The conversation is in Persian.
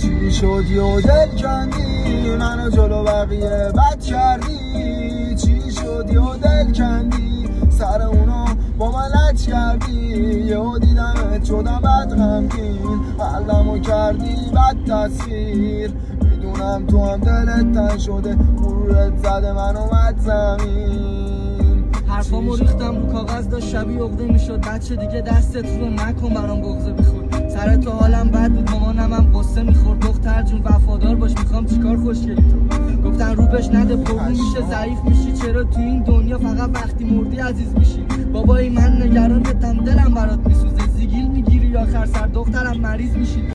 چی شدی و دل کندی منو جلو بقیه بد کردی، چی شدی و دل کندی سر اونو با من لج کردی، یهو دیدمت شدم بد غمگین، قلبمو کردی بد تصویر، میدونم تو هم دلت تنگ شده، غرورت زده من اومد زمین. حرفامو ریختم رو کاغذ داشت شبیه عقده میشد، بچه دیگه دستت رو نکن برام بغضه بخور، سر تو حالم بد بود مامانم هم قصه میخورد، دختر جون وفادار باش میخوام چیکار خوشگلی تو، گفتن رو بهش نده پررو میشه ضعیف میشی، چرا تو این دنیا فقط وقتی مردی عزیز میشی، بابایی من نگرانتم دلم برات میسوزه، زیگیل میگیری آخر سر دخترم مریض میشی.